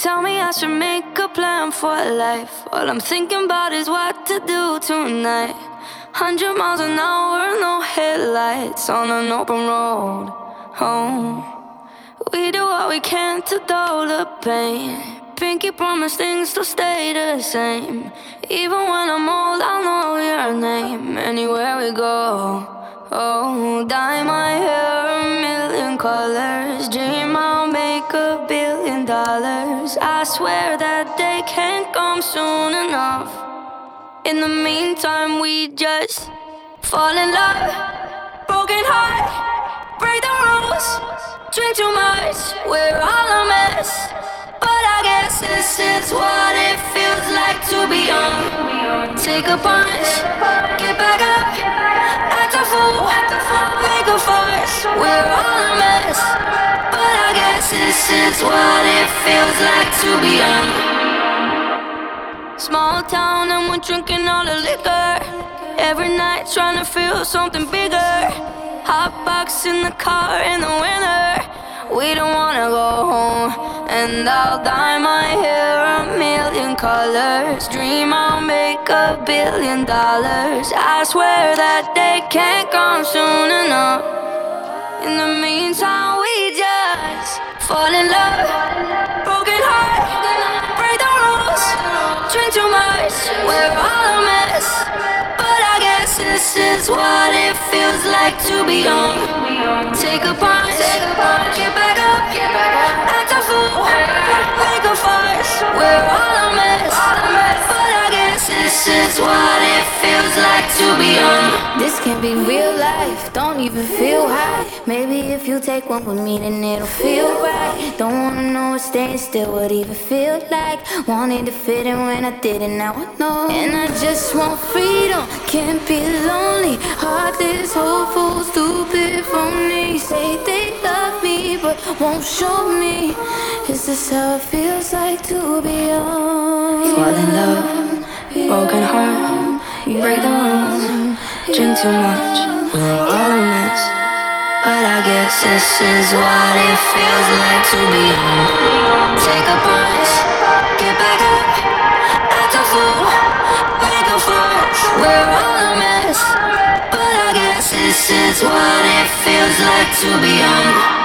tell me I should make a plan for life. All I'm thinking about is what to do tonight. 100 miles an hour, no headlights on an open road. Oh, we do what we can to dull the pain. Pinky promise things to stay the same. Even when I'm old, I'll know your name. Anywhere we go. Oh, dye my hair a million colors. Dream I'll make $1 billion. I swear that day can't come soon enough. In the meantime, we just fall in love. Broken heart, break the rules. Drink too much, we're all a mess. But I guess this is what it feels like to be young. Take a punch, get back up, act a fool, make a fuss. We're all a mess. But I guess this is what it feels like to be young. Small town and we're drinking all the liquor. Every night trying to feel something bigger. Hot box in the car in the winter. We don't wanna go home. And I'll dye my hair a million colors. Dream I'll make $1 billion. I swear that day can't come soon enough. In the meantime we just fall in love. Broken heart, break the rules. Drink too much, we're all a mess. But I guess this is what it feels like to be young. Take a punch, get back up, act a fool, make a fuss. We're all a mess. But I guess this is what it feels like to be young. This can't be real life, don't even feel high. Maybe if you take one with me then it'll feel right. Don't wanna know what staying still would even feel like. Wanted to fit in when I didn't, now I know. And I just want freedom, can't be lonely. Heartless, hopeful, stupid, phony. Say they love me but won't show me. Is this how it feels like to be young? Fall in love, broken heart, break the rules. Drink too much, we're all a mess. But I guess this is what it feels like to be young. Take a punch, get back up, act a fool, make a fuss. We're all a mess. But I guess this is what it feels like to be young.